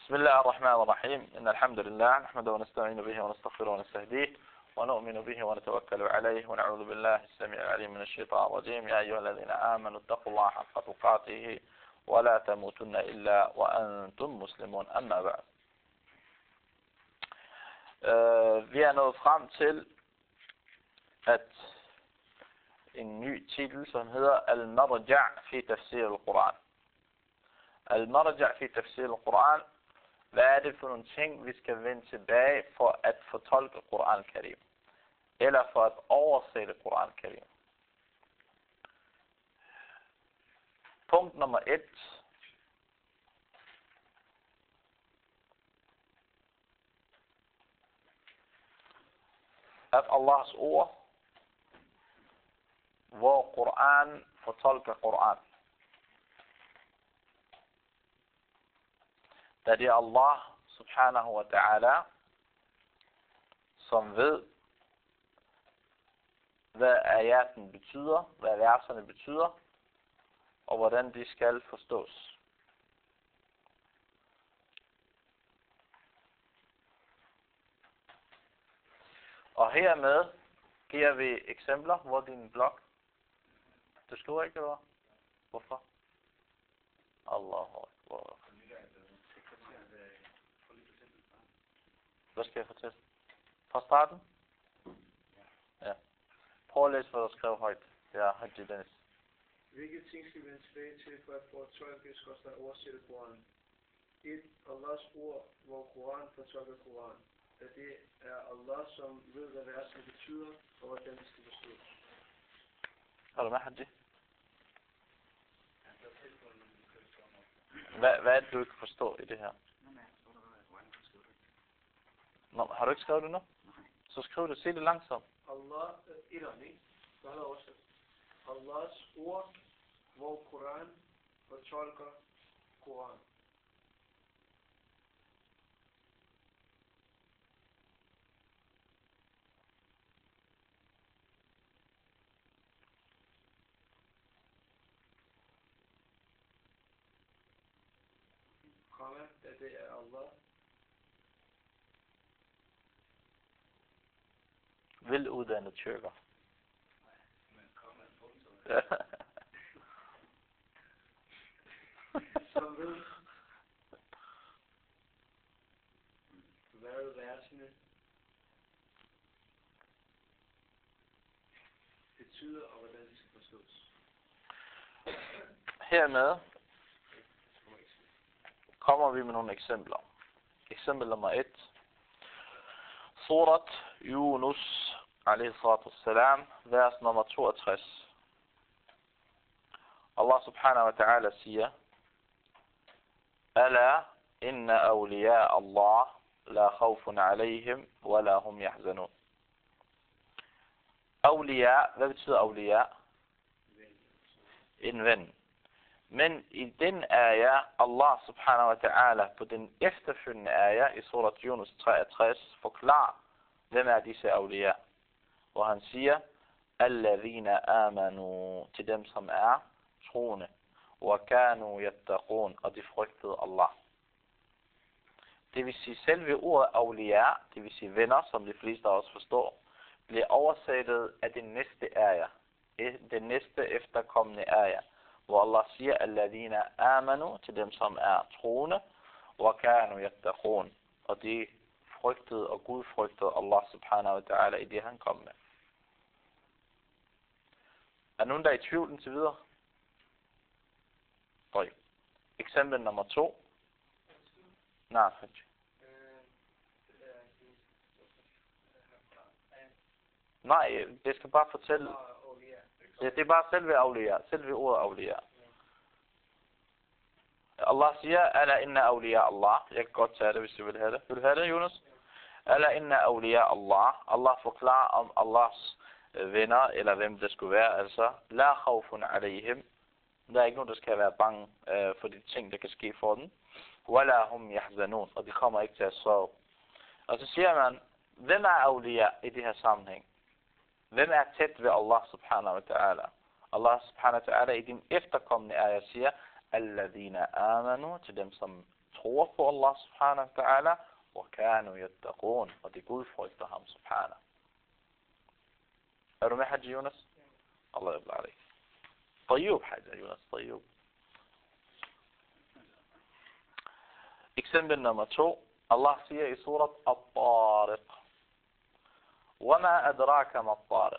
بسم الله الرحمن الرحيم إن الحمد لله نحمده ونستعين به ونستغفره ونستهديه ونؤمن به ونتوكل عليه ونعوذ بالله السميع العليم من الشيطان الرجيم يا أيها الذين آمنوا اتقوا الله حق تقاته ولا تموتن إلا وأنتم مسلمون أما بعد. Vi er nået frem til en ny titel, som hedder Al-Marja' fi Tafsir al-Quran. Al-Marja' fi Tafsir al-Quran. Hvad er det for nogle ting, vi skal vende tilbage for at fortolke Quran Karim? Eller for at oversætte Quran Karim? Punkt nummer 1. At Allahs ord, hvor Quran fortolker Quran. Da det er Allah subhanahu wa ta'ala, som ved, hvad ayaten betyder, hvad verserne betyder, og hvordan de skal forstås. Og hermed giver vi eksempler, hvor din blog. Du skriver ikke, eller hvorfor? Allahu Akbar. Hvad skal jeg fortælle? Fra starten? Ja. Prøv at læse, hvad du skrev højt. Det er Haji Dennis. Hvilke ting skal vi vende tilbage til for at fortolke og oversætte Koran? 1. Allahs ord, hvor Koran fortolker Koran. Da det er Allah, som ved, hvad versene betyder, og hvordan det skal forstås. Har du med, Haji? Hvad er det, du ikke forstår i det her? Nå, har du ikke skrevet det nu? Så skriv det, se det langsomt. Allah, ikke? Så har jeg oversat. Allahs ord, hvor Koran fortolker Koran. Da det er Allah. Veluddannet tyrker. Som ved, hvad versene betyder, og hvordan de skal forstås. Hermed kommer vi med nogle eksempler. Eksempel nummer 1. Surat Yunus, alayhi salatu wassalam, vers nummer 62. Allah subhanahu wa ta'ala siger, Ala inna awliya Allah la khawfun alayhim wa la hum yahzanun. Awliya, hvad betyder awliya? En ven. Men i den ayah, Allah subhanahu wa ta'ala, på den efterfølgende ayah i surat Yunus 63, forklarer, hvem er disse awliya. Hvor han siger, Alladhina amanu, til dem som er troende, wa kanu yattaqun, og de frygtede Allah. Det vil sige, selve ordet awliya, det vil sige venner, som de fleste også forstår, bliver oversættet af den næste ayah, den næste efterkommende ayah, hvor Allah siger, Alladhina amanu, til dem som er troende, wa kanu yattaqun, og de frygtede og Gud frygtede Allah subhanahu wa ta'ala i det han kom med. Er nogen der er i tvivl indtil videre? Eksempel nummer 2. Nej, nej, det skal bare fortælle. Ja, det er bare selve awliya, selve ordet awliya. Allah siger, Ala inna awliya Allah. Jeg kan godt tage det, hvis du vil have det. Vil du have det, Jonas? Ala inna awliya Allah. Allah forklarer om Allahs venner, eller hvem det skulle være. Altså, la khawfun alayhim. Der er ikke nogen, der skal være bange for de ting, der kan ske for dem. Wala hum yahzanun. Og de kommer ikke til at sove. Og så siger man, hvem er awliya i det her sammenhæng? Hvem er tæt ved Allah subhanahu wa ta'ala? Allah subhanahu wa ta'ala i din efterkommende ayah siger, Alladhina amanu, til dem som tror på Allah subhanahu wa ta'ala, og kanu yattaqun, og de gudfrygter ham subhanahu. Er du med, Hajj Yunus? Allah yabla alayk. طيب حاجة Yunus, طيب. Eksempel nummer 2. Allah siger i surat At-Tariq. وَمَا أَدْرَاكَ مَا الطَّارِقِ.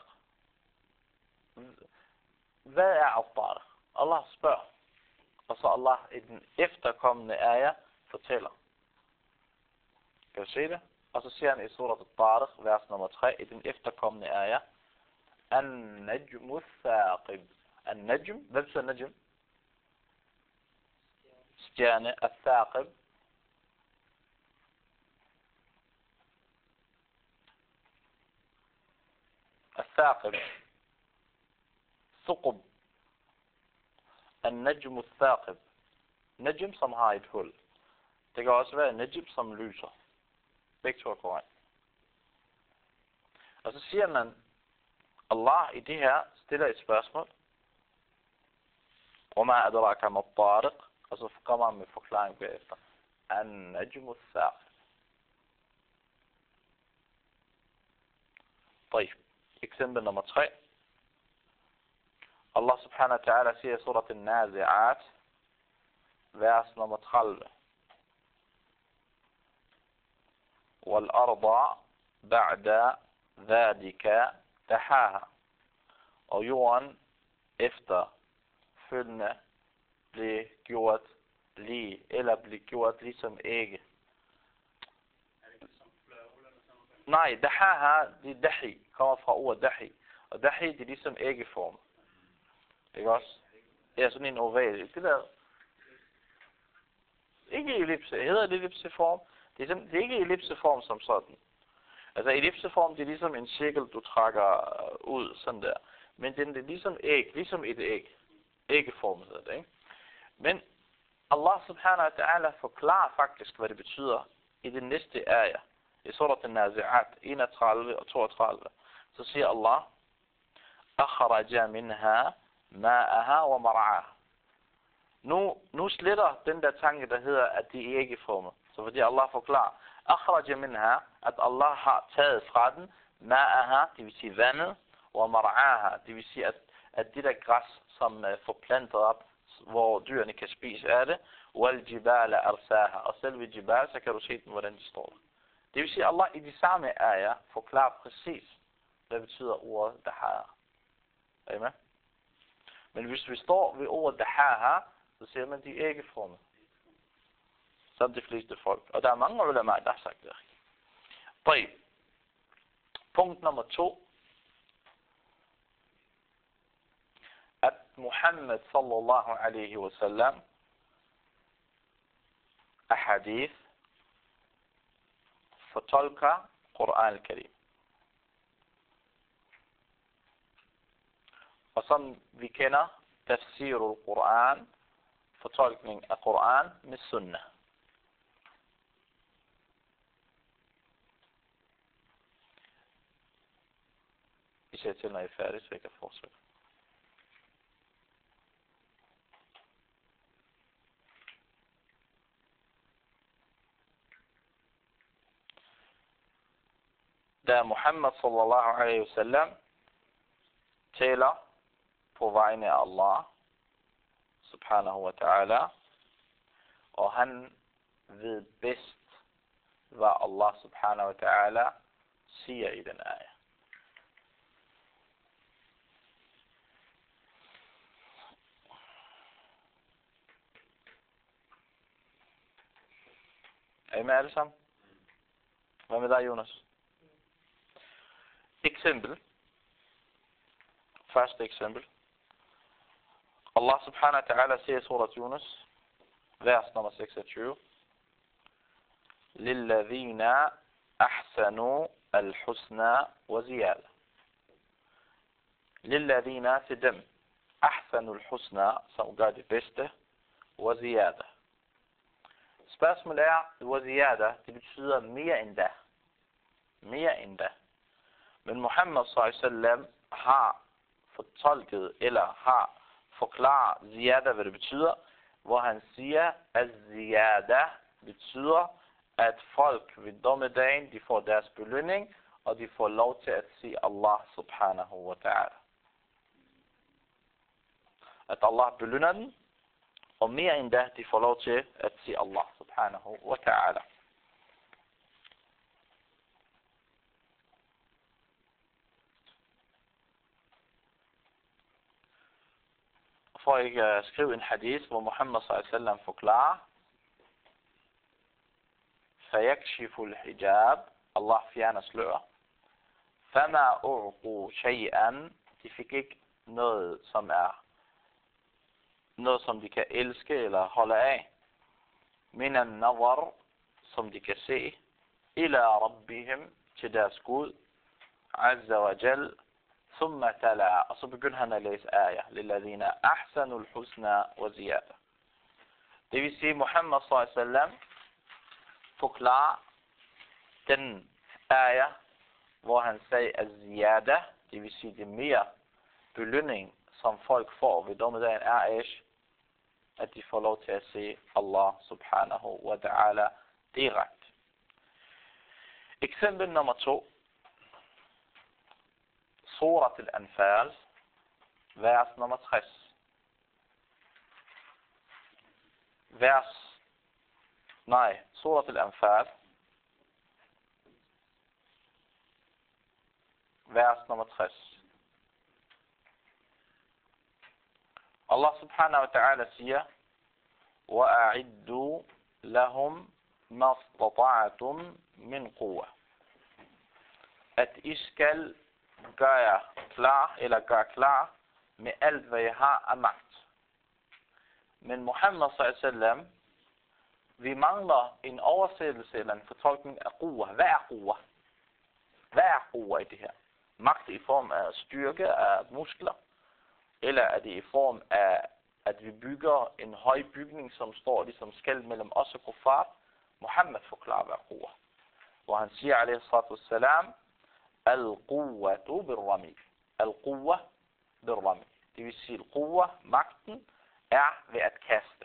Hvad er At-Tariq? Allah spørger. Og så Allah i den efterkommende ayah fortæller. Kan du se det? Og så siger han i surat At-Tariq, vers nummer 3, i den efterkommende ayah, An-Najmu Thaqib. An-Najm, hvad betyder Najm? Stjerne, Al-Thaqib. الثاقب ثقب النجم الثاقب Najm, som har et hul. Det kan også være najm, som lyser. Begge to er korrekt. Og så siger man, Allah i det her stiller et spørgsmål. وَمَا أَدْرَاكَ مَا الطَّارِقِ. Og så kommer han med forklaring bagefter. النجم الثاقب. طيب. Eksempel nummer 3. Allah subhanahu wa ta'ala siger i surat An-Nazi'at, vers nummer 30. وَالْأَرْضَ بَعْدَ ذَلِكَ دَحَاهَا. Og jorden efterfølgende blev gjort ligesom ægge. Nej, dahaha, det er dahi, kommer fra ordet dahi. Og dahi, det er ligesom æggeform. Ikke også? Ja, sådan en oval. Det der... Ikke ellipse. Hedder det ellipseform? Det er ikke ellipseform som sådan. Altså ellipseform, det er ligesom en cirkel, du trækker ud, sådan der. Men det er ligesom æg, ligesom et æg. Æggeform hedder det, ikke? Men Allah subhanahu wa ta'ala forklarer faktisk, hvad det betyder i det næste ayah. I surat An-Nazi'at 31 og 32, så siger Allah, أَخْرَجَ مِنْهَا مَاءَهَا وَمَرْعَاهَا. Nu sletter den der tanke, der hedder, at de er æggeformer. Så fordi Allah forklarer, أَخْرَجَ مِنْهَا, at Allah har taget fra den, مَاءَهَا, det vil sige vandet, وَمَرْعَاهَا, det vil sige, at det der græs, som får plantet op, hvor dyrene kan spise af det, وَالْجِبَالَ أَرْسَاهَا, og selv ved jibal, så kan du se den, hvordan de står der. Det vil sige, at Allah i de samme ayah forklarer præcis, hvad betyder ordet dahaha. Er I med? Men hvis vi står ved ordet dahaha, så siger man, de er æggeformet. Som de fleste folk. Og der er mange ulema, der har sagt det. طيب. Punkt nummer 2. At Muhammad sallallahu alaihi wa sallam ahadith fortolker Quran al-Karim. Og som vi kender, tafsir al-Quran, fortolkning af Quran med sunnah. I siger til, når I er færdige, så jeg kan fortsætte. Da Muhammad sallallahu alaihi wasallam taler på vegne af Allah subhanahu wa ta'ala, og han ved bedst, hvad Allah subhanahu wa ta'ala siger i den ayah. Er I med alle sammen? Hvad med dig, Jonas? Eksempel. Første eksempel. Allah subhanahu wa ta'ala siger i surat Yunus, vers nummer 26. Lilladhina ahsanu al-husna wa ziyada. Lilladhina til dem. Ahsanu al-husna, som gør det bedste, wa ziyada. Spørgsmålet er, wa ziyada, det betyder mere end da. Mere end da. Men Muhammad sallallahu alaihi wasallam har fortolket, eller har forklaret ziyada, hvad det betyder, hvor han siger, at ziyada betyder, at folk ved dommedagen, de får deres belønning, og de får lov til at se Allah subhanahu wa ta'ala. At Allah belønner dem, og mere end da, de får lov til at se Allah subhanahu wa ta'ala. For at skrive en hadith, hvor Muhammad s.a.v. forklarer, فَيَكْشِفُ الْحِجَابِ, Allah fjerner slør. فَمَا أُعْقُوا شَيْئًا, de fik ikke noget, som de kan elske eller holde af. مِنَ النَّظَرِ, som de kan se. إِلَى رَبِّهِمْ, til deres Gud. عَزَّ وَجَلْ. ثُمَّ تَلَا, og så begynder han at læse ayah. لِلَّذِينَ أَحْسَنُوا الْحُسْنَى وَزِيَادَةً. Det vil sige, Muhammad s.a.v. forklarer den ayah, hvor han sagde, at ziyada, det vil sige det mere belønning, som folk får ved dommedagen, er at de får lov til at se Allah subhanahu wa ta'ala direkte. Eksempel nummer 2. Surat al-Anfal, vers nummer 60. Surat al-Anfal, vers nummer 60. Allah subhanahu wa ta'ala siger, وَأَعِدُّوا لَهُمْ مَا اسْتَطَعْتُمْ مِنْ قُوَّةٍ. At I skal gøre klar med alt, hvad I har af magt. Men Muhammad s.a.v. vi mangler en oversættelse eller en fortolkning af quwwa. Hvad er quwwa? Hvad er quwwa i det her? Magt i form af styrke, af muskler? Eller er det i form af, at vi bygger en høj bygning, som står ligesom skel mellem os og kuffar? Muhammad forklarer, hvad er quwwa. Hvor han siger, alaihi salatu wassalam, al-quwwatu bir-rami. Al-quwwa bir-rami. Det vil sige, quwwa, magten, er ved at kaste.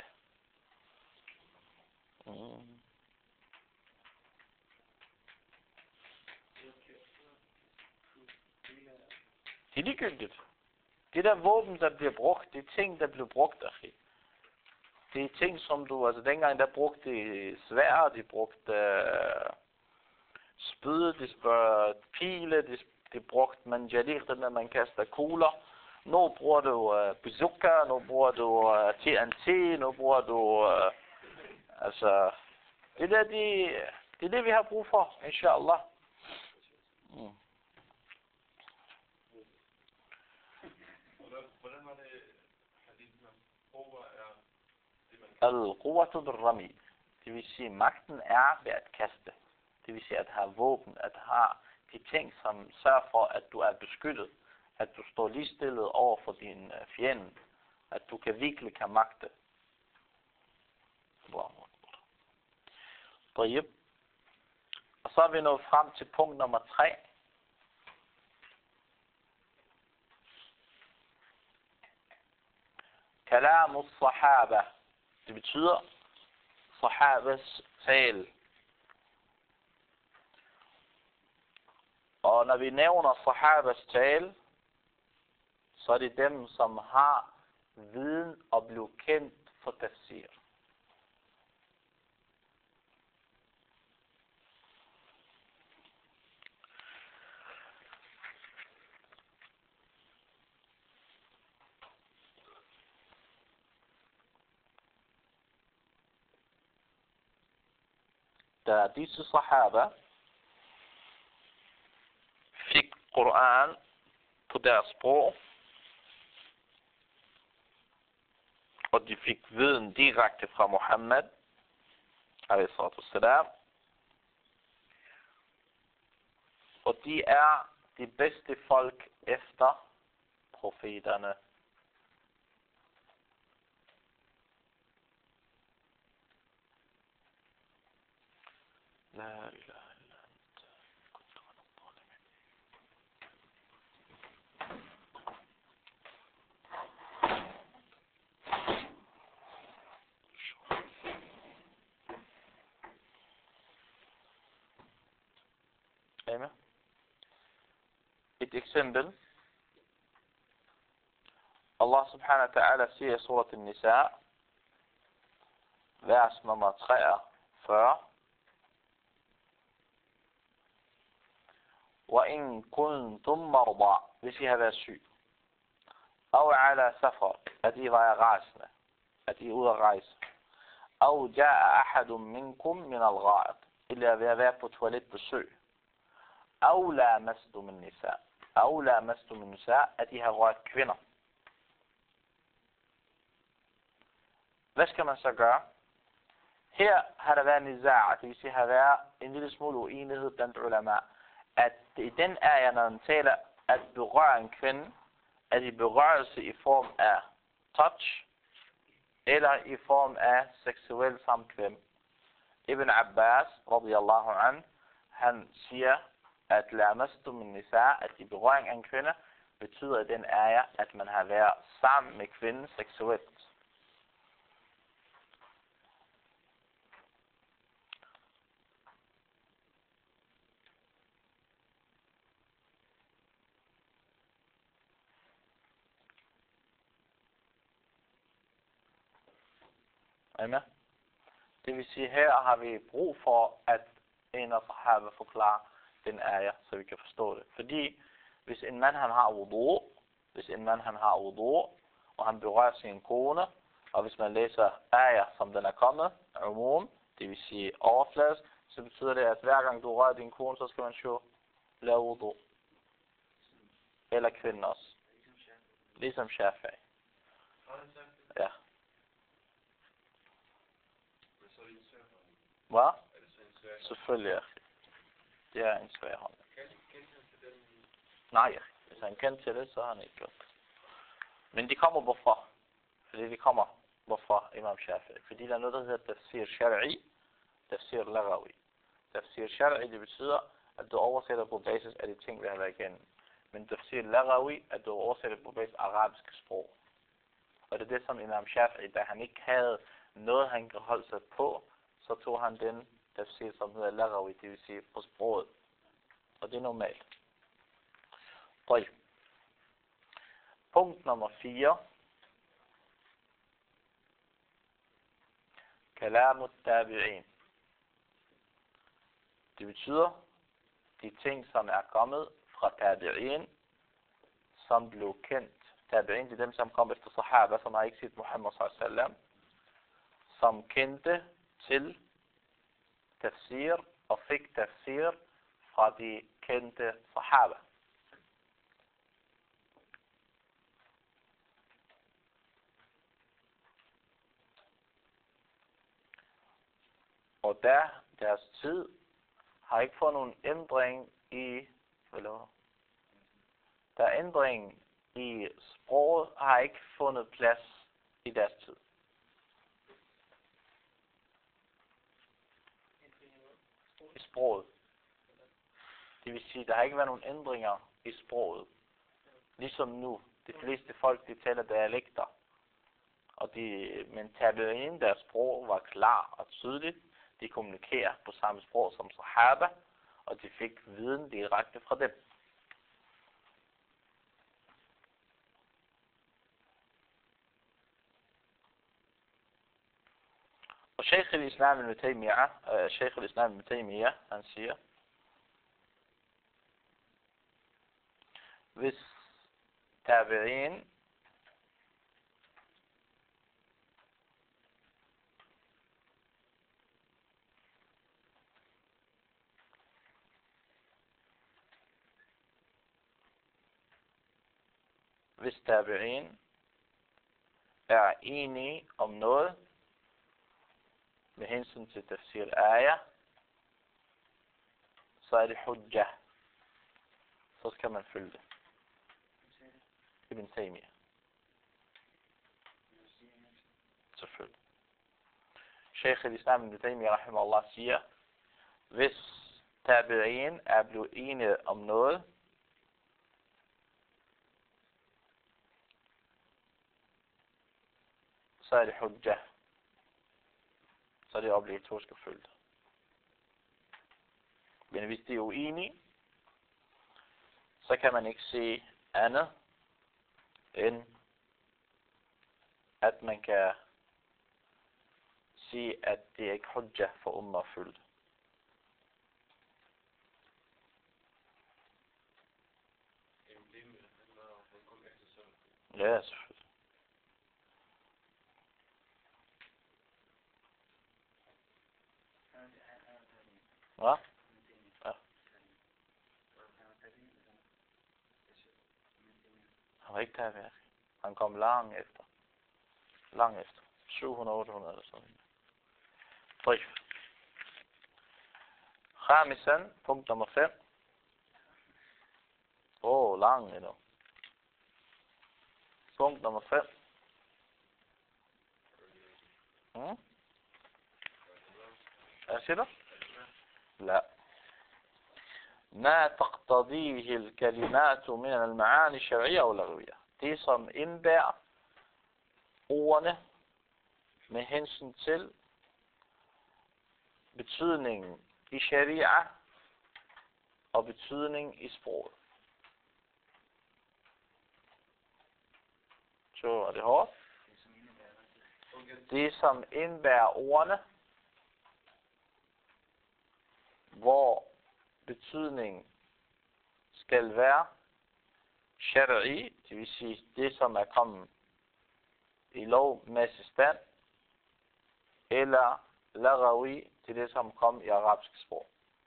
Det er ligegyldigt. Det der våben, der bliver brugt, det er ting, der bliver brugt af. Det er ting, som du, altså dengang der brugte de sværd, de brugte spyd, de brugte pile, de brugte manjalir, når man kaster kugler. Nu bruger du bazooka, nu bruger du TNT, nu bruger du altså det er det vi har brug for, inshallah. Hvordan var det hadithen om quwwa er det man al-quwwatu bir-rami. Det vil sige magten er ved at kaste. Det vil sige at have våben, at have de ting som sørger for at du er beskyttet, at du står ligestillet over for din fjende, at du virkelig kan magte. Og så er vi nået frem til punkt nummer 3. Kalamu sahaba. Det betyder sahabas tale. Og når vi nævner sahabas tale, så er det dem, som har viden og blev kendt for tafsir. Da disse sahaba fik Koran på deres sprog, og de fik viden direkte fra Muhammad, alaihi salatu wassalam, og de er de bedste folk efter profeterne. La ilaha illa anta kuntu minaz zalimin. Er I med? Et eksempel. Allah subhanahu wa ta'ala siger i surat An-Nisa, vers nummer 43. وَإِن كُنْتُمْ مَرْضَى, hvis I har været syg. أَوْ عَلَى سَفَرٍ, at I var rejsende, at I er ude at rejse. أَوْ جَاءَ أَحَدٌ مِنْكُمْ مِنَ الْغَائِطِ, eller ved at være på toiletbesøg. أَوْ لَامَسْتُمُ النِّسَاء, أَوْ لَامَسْتُمُ النِّسَاء, at I har rørt kvinder. Hvad skal man så gøre? Her har der været nizar, det vil sige, har været en lille smule uenighed blandt ulama, at i den ayah, når den taler at berøre en kvinde, er det berørelse i form af touch, eller i form af seksuel samkvem. Ibn Abbas, radiyallahu an, han siger, at lamastum min nisa, at i berøring af en kvinde, betyder i den ayah, at man har været sammen med kvinden seksuelt. Det vil sige, her har vi brug for, at en af sahaba forklarer den ayah, så vi kan forstå det. Fordi hvis en mand han har wudu, og han berører sin kone, og hvis man læser ayah, som den er kommet, umum, det vil sige overfladisk, så betyder det, at hver gang du rører din kone, så skal man jo lave wudu. Eller kvinden også. Ligesom Shafi'i. Ja. Hvad? Selvfølgelig, det er en svær hånd. Nej, hvis han kendte til det, så har han ikke gjort det. Men de kommer hvorfor? Fordi de kommer hvorfor Imam Shafi'i? Fordi der er noget, der hedder tafsir shar'i, tafsir lagawi. Tafsir shar'i, det betyder, at du oversætter på basis af de ting, vi har været igennem. Men tafsir lagawi, at du oversætter på basis af arabisk sprog. Og det er det, som Imam Shafi'i, da han ikke havde noget, han kan holde sig på, så tog han den tafsir, som hedder lagawi, det vil sige på sproget. Og det er normalt. Punkt nummer 4. Kalam at-tabi'in. Det betyder de ting, som er kommet fra tabi'in, som blev kendt. Tabi'in, det er dem, som kom efter sahaba, som har ikke set Muhammad sallallahu, som kendte til tafsir og fik tafsir fra de kendte sahaba. Og deres tid har ikke fået nogen ændring i, der ændring i sproget har ikke fundet plads i deres tid. I sproget. Det vil sige, der har ikke været nogen ændringer i sproget. Ligesom nu. De fleste folk, de taler dialekter. Men tabi'in, deres sprog var klar og tydeligt. De kommunikerer på samme sprog som sahaba, og de fik viden direkte fra dem. Og Sheikh al-Islam ibn Taymiyyah, han siger, hvis tabi'in er enige om noget med hensyn til tafsir ayah, så er det hujjah. Så skal man følge det. Ibn Taymiyyah. Selvfølgelig. Sheikh al-Islam ibn Taymiyyah, rahimahullah, siger, hvis tabi'in er blevet enige om noget, så er det hujjah. Så er det obligatorisk at følge det. Men hvis de er uenige, så kan man ikke sige andet, end at man kan sige, at det er ikke hujja for umma at følge. Ja, selvfølgelig. Hvad? Ja. Han var ikke der. Han kom langt efter. 700-800 eller sådan. طيب. خامسا punkt nummer 5. Lang endnu. Punkt nummer 5. Hvad siger du? لا. ما تقتضيه الكلمات من المعاني الشرعية أو لغوية. Det som indbærer ordene med hensyn til betydningen i sharia og betydningen i sproget. Så er det hårdt. Det som indbærer ordene, hvor betydningen skal være shari'i, det vil sige det som er kommet i lovmæssig stand, eller lagawi, til det som kom i arabisk sprog.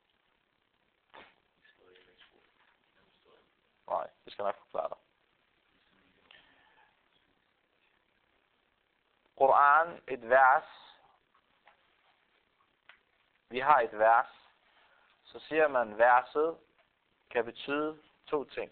Nej, det skal nok forklare dig. Koran, et vers. Vi har et vers. Så siger man, verset kan betyde 2 ting.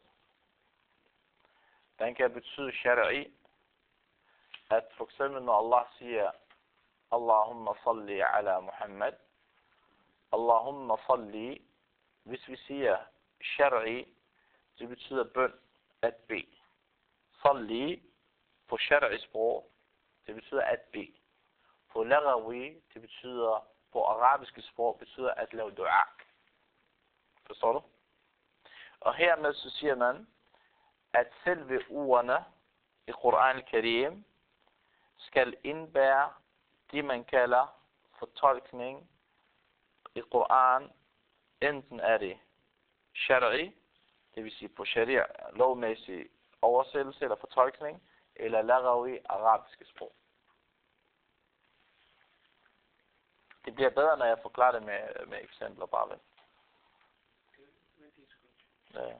Den kan betyde shari'i, at for eksempel når Allah siger, Allahumma salli ala Muhammad, Allahumma salli, hvis vi siger shari'i, det betyder bøn, at bede. Salli på shari'i sprog, det betyder at bede. På lagawi, det betyder, på arabiske sprog, betyder at lave dua. Forstår du? Og hermed så siger man, at selve ordene i Koran al-Karim skal indbære det, man kalder fortolkning i Koran. Enten er det shari'i, det vil sige på sharia, lovmæssig oversættelse eller fortolkning, eller lagawi, arabiske sprog. Det bliver bedre, når jeg forklarer det med eksempler bare ved. Ja.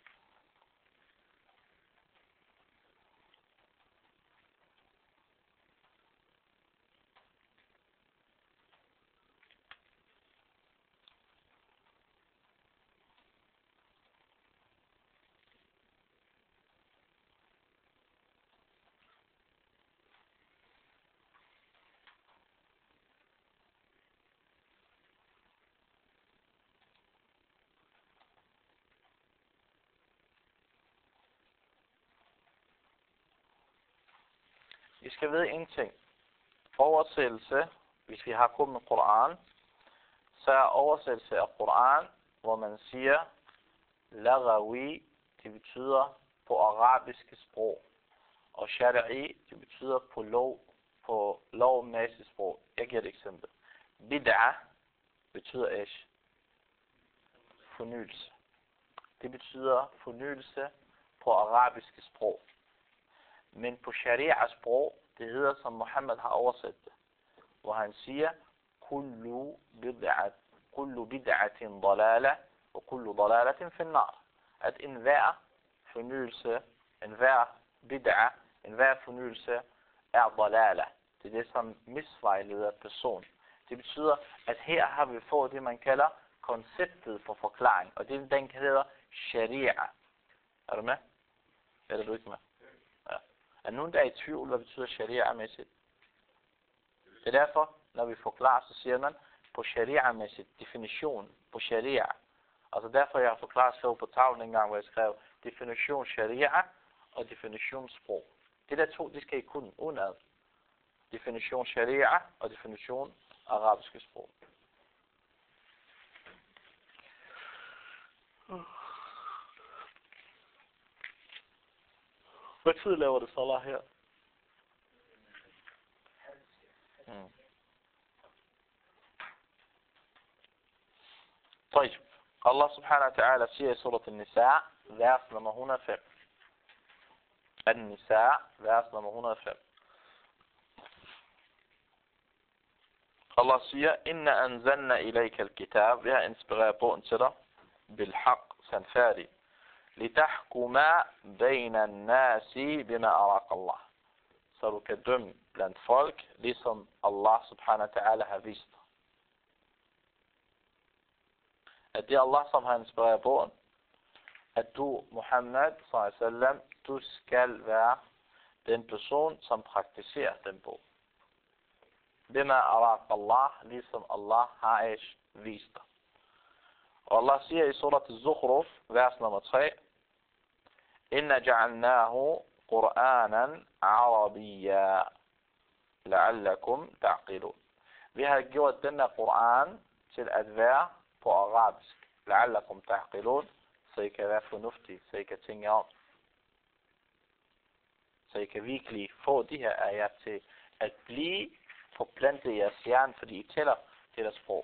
Vi skal vide en ting. Oversættelse, hvis vi har kun med Koran, så er oversættelse af Koran, hvor man siger, lagawi, det betyder på arabiske sprog, og shari'i, det betyder på lovmæssigt sprog. Jeg giver et eksempel. Bid'a betyder ish. Fornyelse. Det betyder fornyelse på arabiske sprog. Men på sharia sprog, det hedder som Muhammad har oversat det, hvor han siger, kullu bid'atin dalala, og kullu dalalatin finnar. At enhver fornyelse, enhver bid'a, enhver fornyelse er dalala. Det er det, som misvejleder person. Det betyder, at her har vi fået det, man kalder konceptet for forklaring, og det den hedder sharia. Er du med? Eller er du ikke med? Er nogen, der er i tvivl, hvad betyder sharia-mæssigt? Det er derfor, når vi forklarer, så siger man på sharia-mæssigt, definition på sharia. Altså derfor, jeg har forklaret så på tavlen en gang, hvor jeg skrev definition sharia og definition sprog. Det der to, de skal I kunne undad. Definition sharia og definition arabiske sprog. Hvad tid laver det salat her? طيب الله سبحانه وتعالى في سورة النساء vers nummer 105. النساء vers nummer 105. Allah siger, Inna anzalna ilayka al-kitab, vi har inspireret bogen til dig, bilhaq, sandfærdig, litahkuma bayna an-nasi bima araka Allah. Så du kan dømme blandt folk, ligesom Allah subhanahu wa ta'ala har vist dig. At det er Allah, som har inspireret bogen, at du, Muhammad sallallahu, du skal være den person, som praktiserer den bog. Bima arak Allah, ligesom Allah har vist dig. Og Allah siger i surat al-Zukhruf, vers nummer 3, Inna ja'alnahu Qur'anan Arabiyya, la'allakum ta'qilun. Vi har gjort denne Qur'an til at være på arabisk. La'allakum ta'qilun, så I kan være fornuftige, så I kan tænke om. Så I kan virkelig få de her ayat til at blive forplantet i jeres hjerne, fordi I tæller til deres sprog.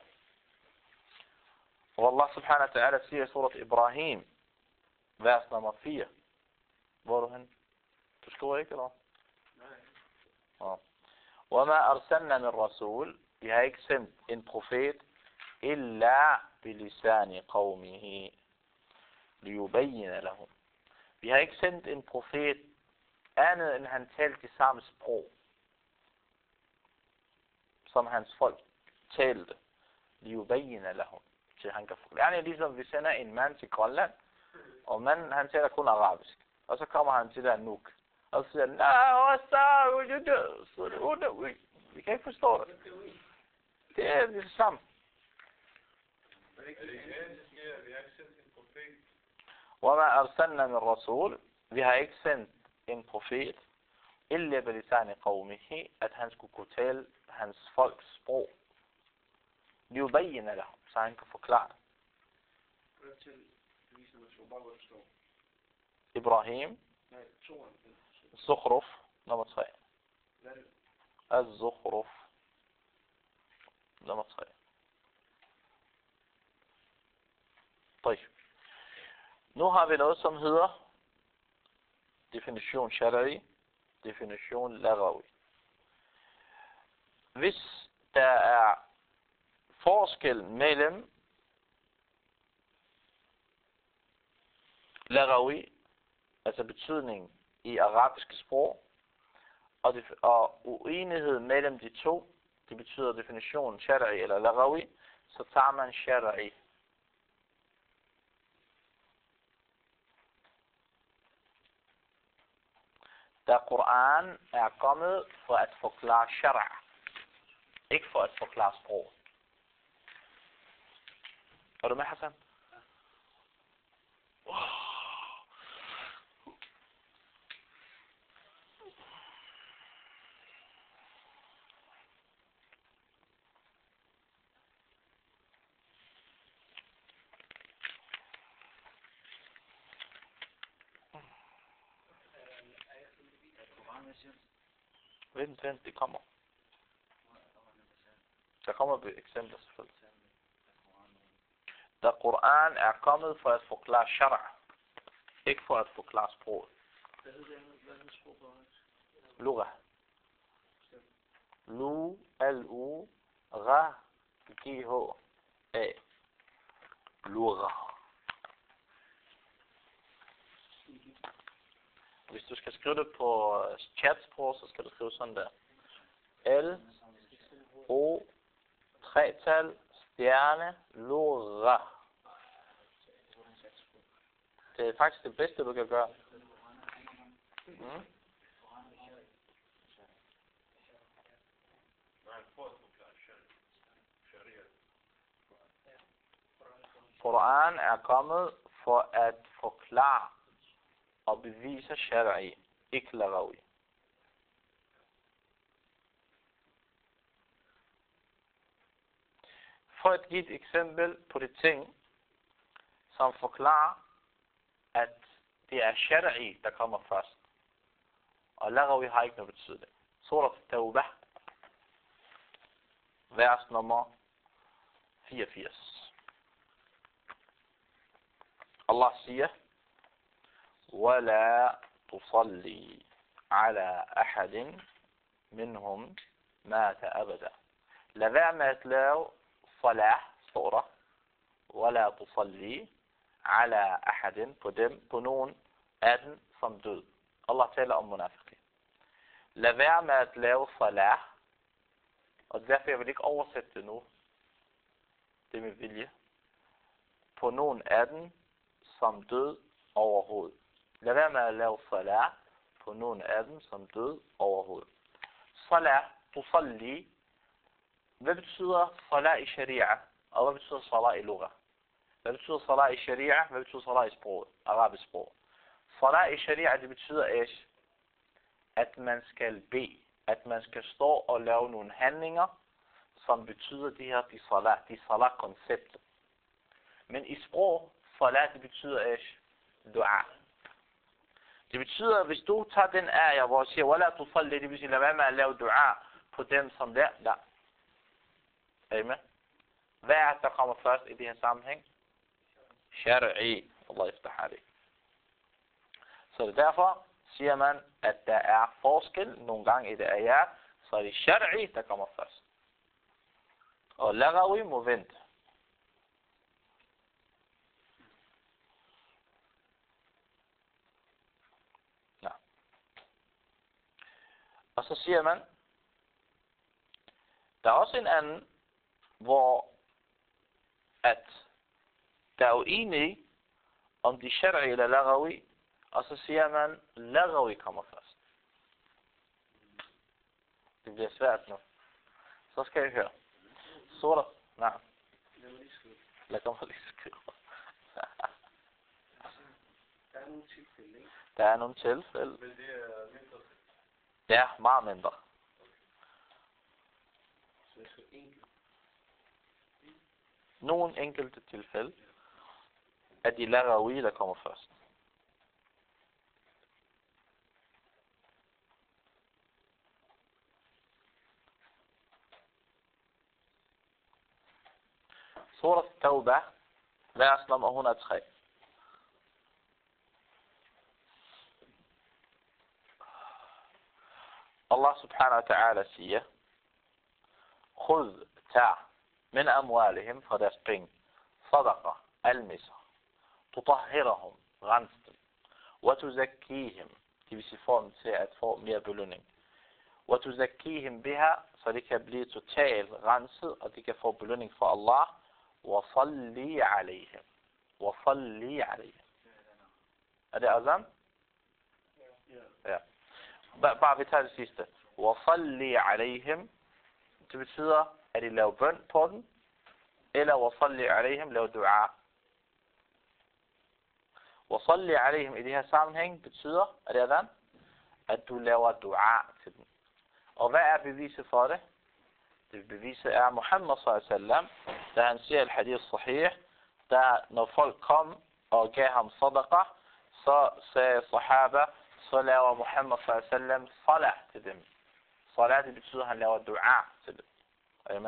Og Allah subhanahu wa ta'ala siger i surat Ibrahim, vers nummer 4. Hvor er du hen? Du skriver ikke, eller? Nej. وَمَا أَرْسَلْنَا مِنْ رَسُولٍ, vi har ikke sendt en profet, إِلَّا بِلِسَانِ قَوْمِهِ لِيُبَيِّنَ لَهُمْ. Vi har ikke sendt en profet, andet end han talte det samme sprog, som hans folk talte. لِيُبَيِّنَ لَهُمْ. Til han kan forklare. Ligesom vi sender en mand til Grønland, og manden han taler kun arabisk. Og så kommer han til der Nuuk. Og så siger han, vi kan ikke forstå det. Det er det samme. وَمَا أَرْسَلْنَا مِنْ رَسُولٍ, vi har ikke sendt en profet, إِلَّا بِلِسَانِ قَوْمِهِ, at han skulle kunne tale hans folks sprog. لِيُبَيِّنَ لَهُمْ, så han kan forklare det. Ibrahim, Zukhruf, nummer 3. Az-Zukhruf, nummer 3. طيب. Nu har vi noget, som hedder definition shara'i, definition lagawi. Hvis der er forskel mellem lagawi, altså betydning i arabiske sprog, og uenighed mellem de to, det betyder definitionen shara'i eller lagawi, så tager man shara'i. Da Koran er kommet for at forklare shara', ikke for at forklare sprog. Er du med, Hassan? Vent, det kommer. Der kommer eksempler selvfølgelig. Da Koran er kommet for at forklare shara', ikke for at forklare sproget. Hvad hedder sprog på engelsk? Lugha. L-U-G-H-A. Lugha. Hvis du skal skrive det på chatsprog, så skal du skrive sådan der. L-O 3-tal stjerne lugha. Det er faktisk det bedste, du kan gøre. Koran er kommet for at forklare og bevise shara'i, ikke lagawi. For at give et eksempel på de ting, som forklarer, at det er shara'i, der kommer først. Og lagawi har ikke noget betydning. Surat Tawbah, vers nummer 84. Allah siger, وَلَا تُصَلِّي عَلَى أَحَدٍ مِنْهُمْ مَاتَ أَبَدًا. Lad være med at lave salah, står der. وَلَا تُصَلِّي عَلَى أَحَدٍ på nogen af dem som død. Allah taler om munafiqin. Lad være med at lave salah, og derfor jeg vil ikke oversætte det nu. Det er med vilje. På nogen af dem som død overhovedet. Lad være med at lave salah på nogen af dem som død overhovedet. Salah, tusalli. Hvad betyder salah i sharia? Og hvad betyder salah i lugha? Hvad betyder salah i sharia? Hvad betyder salah i sproget? Arabisk sprog. Salah i sharia, det betyder at man skal bede. At man skal stå og lave nogle handlinger, som betyder de salah-konceptet. Men i sprog, salah, det betyder dua. Det betyder, hvis du tager den ayah, hvor jeg siger, wala tusalli, det vil sige, lad være med at lave dua på dem som der. Amen. Hvad er der kommer først i det her sammenhæng? Shar'i. Allah iftahari. Så det derfor siger man, at der er forskel nogle gange i det ayat, så er det shar'i, der kommer først. Og lagawi må vente. Ja. Og så siger man, der er også en anden, hvor at der er uenige om de shar'i eller lagawi, og så siger man, lagawi kommer først. Det bliver svært nu. Så skal jeg høre. Surah. Nej. Lad mig lige skrive. Der er nogle tilfælde. Men det er mindre. Ja, meget mindre. Nogle enkelte tilfælde er de lagawi, der kommer først. Surat Tawbah, vers nummer 103. Allah subhanahu wa ta'ala siger, خذ تع من أموالهم fra deres penge, صدقة, almisser, تطهرهم, rens dem, وتزكيهم, det vil sige få dem til at få mere belønning, وتزكيهم بها, så de kan blive totalt renset, og de kan få belønning fra Allah, وصلي عليهم. وصلي عليهم. Er det azan? Ja. Bare vi tager det sidste. وصلي عليهم. Det betyder, at de laver bøn på den, eller وصلي عليهم laver dua. وصلي عليهم i det her sammenhæng betyder, er det azan? At du laver dua til den. Og hvad er beviset for det? Det beviset er Muhammad sallallahu alaihi wasallam, da han siger i hadith sahih, da når folk kom og gav ham sadaqa, så sagde sahaba, så laver Muhammad sallallahu alaihi wasallam salah til dem. Salah, det betyder, at han laver dua til dem. Er I med?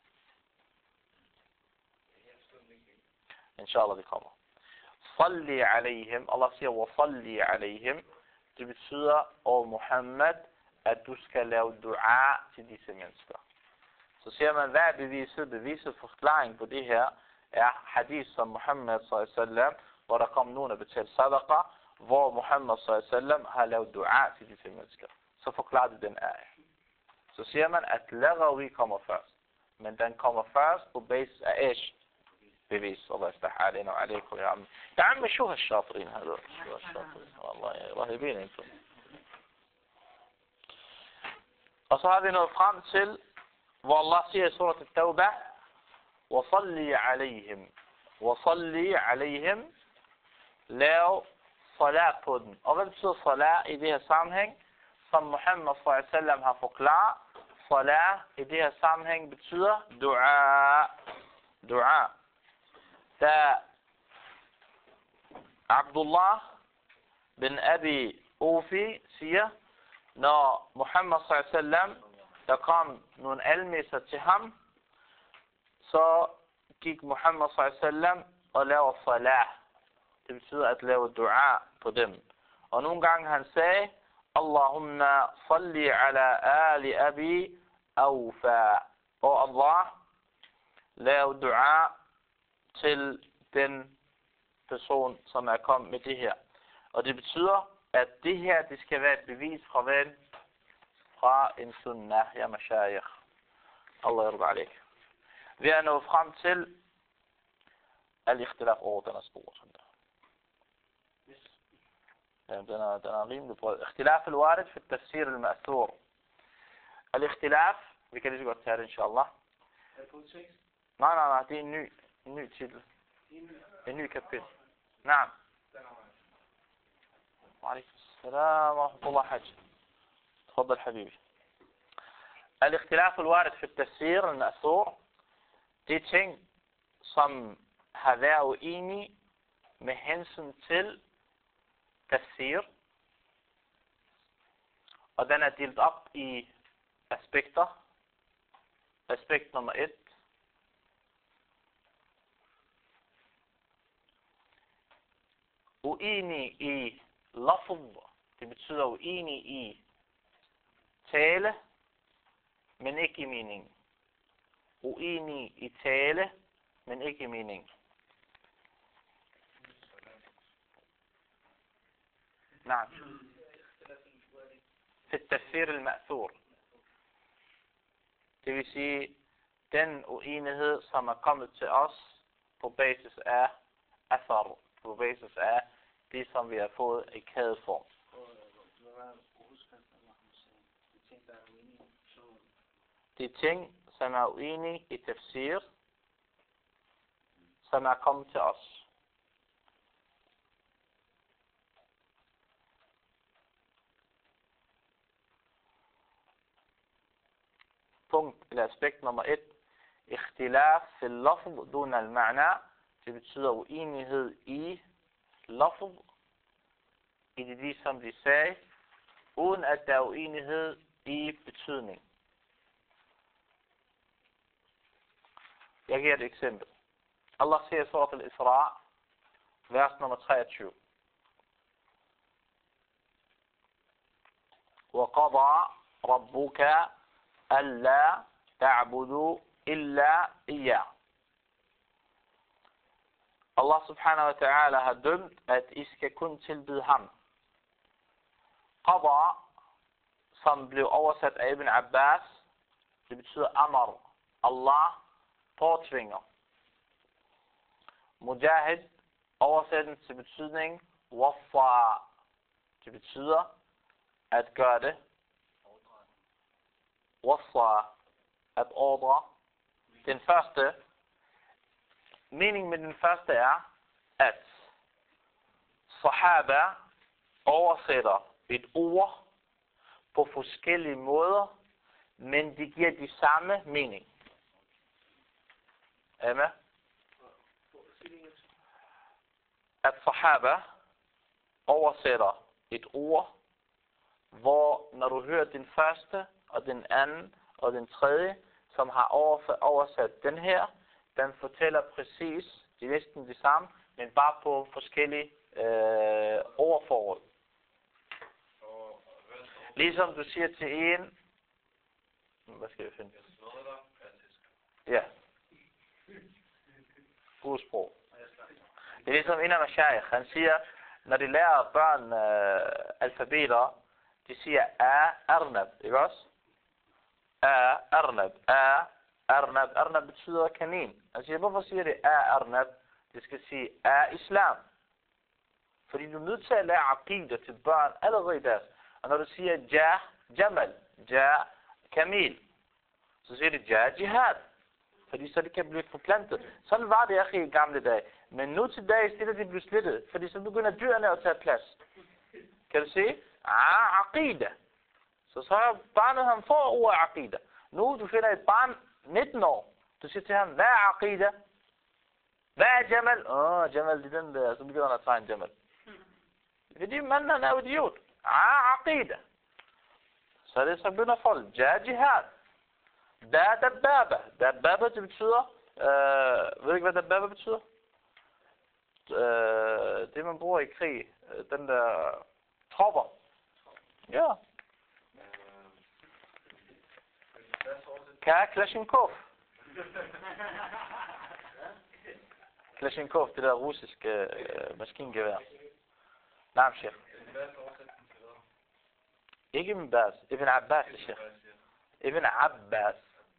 Inshallah, det kommer. Salli alayhim. Allah siger, wa salli alayhim. Det betyder, Muhammad, at du skal lave dua til disse mennesker. Så siger man, hvad er beviset? Beviset forklaring på det her er hadith som Muhammad sallallahu alaihi wasallam, hvor der kom nogen at betale sadaqa, hvor Muhammad sallallahu alaihi wasallam har lavet dua til disse mennesker. Så forklarer det den ayah. Så siger man, at lagawi kommer først. Men den kommer først på basis af bevis. Allah يفتح علينا وعليكم يا عم. يا عم شو هالشاطرين هذول؟ شو هالشاطرين؟ والله رهيبين انتم. Og så har vi nået frem til, hvor Allah siger i surat al-Tawbah, وَصَلِّي عَلَيْهِمْ. وَصَلِّي عَلَيْهِمْ. Lav salat på den. Og hvad betyder salat i det her sammenhæng? Som Muhammad sallallahu alaihi wasallam har forklaret, salat i det her sammenhæng betyder dua. Dua. Da Abdullah bin Abi Ufi siger, når Muhammad sallallahu, der kom nogle almisser til ham, så gik Muhammad sallallahu og lavede salah. Det betyder at lave dua på dem. Og nogle gange han sagde, Allahumma salli ala ali abi Awfa. Og Allah, lav dua til den person, som er kommet med det her. Og det betyder, at det her, det skal være et bevis fra hvem? Fra en sunnah, ja mashayikh. Allah yarda alaik. Vi er nået frem til al-ikhtilaf over den er stor. Sådan der. Ja, den er rimelig bred. Ikhtilaf al-warid for tafsir al-ma'thur. Al-ikhtilaf, vi kan lige så godt tage det, inshallah. Er det på tekst? Nej, det er en ny titel. En ny kapitel. نعم. وعليكم السلام ورحمة الله حج. تفضل حبيبي. الاختلاف الوارد في التفسير المأثور de ting, som har været uenige med hensyn til tafsir, og den er delt op i aspekter. Aspekt nummer 1. Uenig i lafz, det betyder uenig i tale, men ikke i mening. Uenig i tale, men ikke i mening. نعم. في التفسير المأثور. Det vil sige, den uenighed, som er kommet til os på basis af athar, på basis af det, som vi har fået i kædeform. De ting, som er uenige i tafsir, som er kommet til os. Punkt, eller aspekt nummer 1. Ikhtilaf fil lafz dun al-ma'na. Det betyder uenighed i lafz, i det som de sagde, uden at der er uenighed i betydning. Jeg giver et eksempel. Allah siger i surat al-Isra, vers nummer 23. وَقَضَى رَبُّكَ أَلَّا تَعْبُدُوا إِلَّا إِيَّهُ. Allah subhanahu wa ta'ala har dømt, at I skal kun tilbyde ham. Qada, som blev oversat af Ibn Abbas, det betyder amar. Allah påtvinger. Mujahid, oversætten til betydning waffa. Det betyder at gøre det. Waffa, at ordre. Den første, meningen med den første er, at sahaba oversætter et ord på forskellige måder, men de giver de samme mening. Er I med? At sahaba oversætter et ord, hvor når du hører den første, og den anden, og den tredje, som har oversat den her, den fortæller præcis, de er næsten det samme, men bare på forskellige ordforhold. Ligesom du siger til en, hvad skal jeg finde? Ja. God sprog. Det er ligesom en af mashayikh, han siger, når de lærer børn alfabeter, de siger arnab, ikke også? Arnab, arnab. Arnab betyder kanin. Han siger, hvorfor siger det arnab? Det skal sige islam. Fordi du er nødt til at lære aqida til børn allerede der. Og når du siger jamal, kamil, så siger det jihad. Fordi så det kan blive forplantet. Sådan var det i gamle dage. Men nu til dag stiller de blive slittet. Fordi så begynder dyrene at tage plads. Kan du se? Aqida. Så er barnet, han får ordet aqida. Nu du finder et barn 19 år. Du siger til ham, hvad er aqida? Hvad er jamal? Jamal det er den der. Så begynder han at tegne jamal. Fordi manden han er idiot. Aqida. så begynder folk. Ja jihad. Da dababa. Dababa, det betyder, ved ikke hvad dababa betyder? Det man bruger i krig. Den der tropper. Ja. Kalashnikov. Kalashnikov, det der russiske maskingevær. Nej, chef. Ikke Ibn Abbas. Ibn Abbas, chef. Ibn Abbas.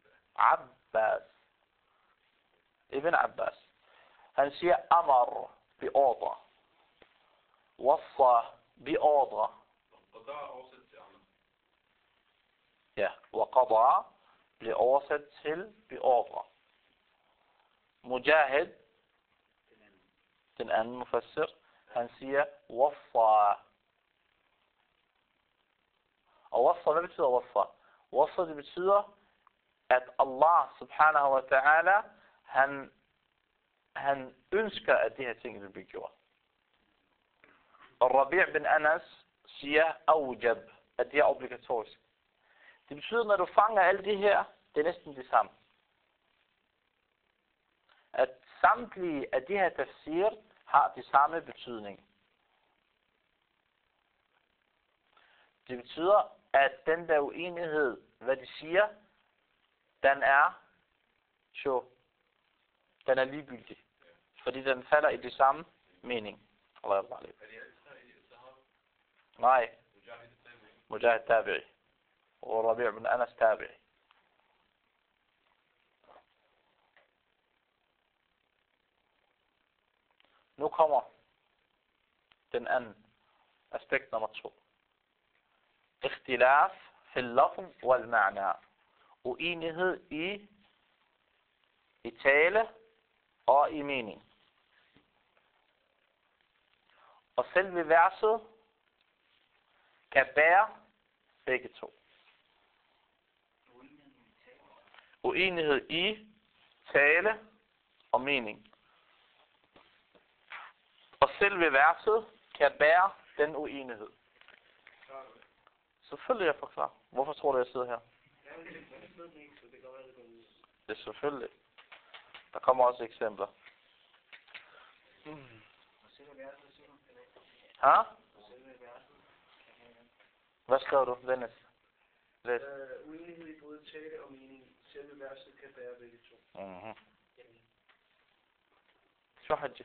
Ibn Abbas. Han siger amar, beordre. Wassa, beordre. Ja, waqada bliver oversat til beordre. Mujahid, den anden mufassir, han siger wassa. Og wassa, hvad betyder wassa? Wassa, det betyder, at Allah subhanahu wa ta'ala, han ønsker, at de her ting vil blive gjort. Og Rabi' bin Anas siger awjab, at det er obligatorisk. Det betyder, når du fanger alle de her, det er næsten det samme. At samtlige af de her tafsir har de samme betydning. Det betyder, at den der uenighed, hvad de siger, den er ligegyldig. Fordi den falder i det samme mening. Nej. Mujahid tabi'i. Og Rabi' bin Anas tabi'i. Nu kommer den anden aspekt nummer 2. Ikhtilaf fil lafz wal ma'na. Uenighed i tale og i mening. Og selve verset kan bære begge to. Uenighed i tale og mening. Og selve verset kan bære den uenighed. Selvfølgelig jeg forklarer. Hvorfor tror du, jeg sidder her? Det er selvfølgelig. Der kommer også eksempler. Ha? Hvad skrev du, Dennis? Læs. Uenighed i både tale og mening. Selve verset kan bære begge to. شو حجة؟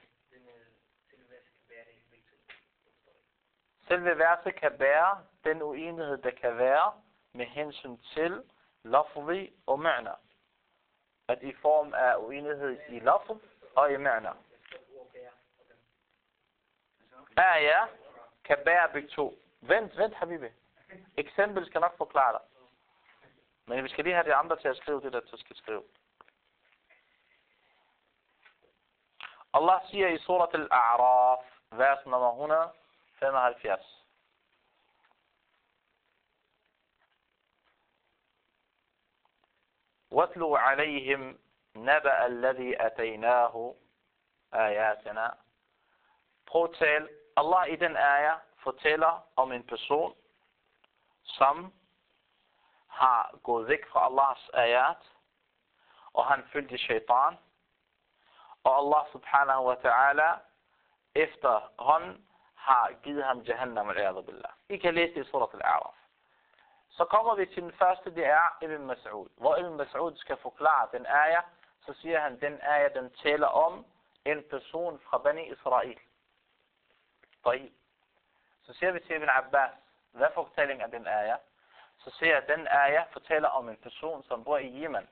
Selve verset kan bære den uenighed, der kan være med hensyn til lafzi og ma'na. At i form af uenighed i lafz og i ma'na. Aya kan bære begge to. Vent, habibi. Eksempel skal nok forklare dig. Men vi skal lige have de andre til at skrive det, der du skal skrive. Allah siger i surat al-A'raf, vers nummer 175. وَاتْلُوا عَلَيْهِمْ نَبَأَ الَّذِي أَتَيْنَاهُ آيَاتِنَا. Prøv at tale. Allah i den ayah fortæller om en person, som har gået væk fra Allahs ayat, og han følte shaitan, og Allah subhanahu wa ta'ala efterhånden har givet ham Jahannam al-a'adhu billah. I kan læse det i surat al-A'raf. Så kommer vi til den første, det er Ibn Mas'ud. Hvor Ibn Mas'ud skal forklare den ayah, så siger han, den ayah, den taler om en person fra Bani Israel. Så siger vi til Ibn Abbas, hvad for fortælling af den ayah? Så siger jeg, den ayah fortæller om en person, som bor i Yemen.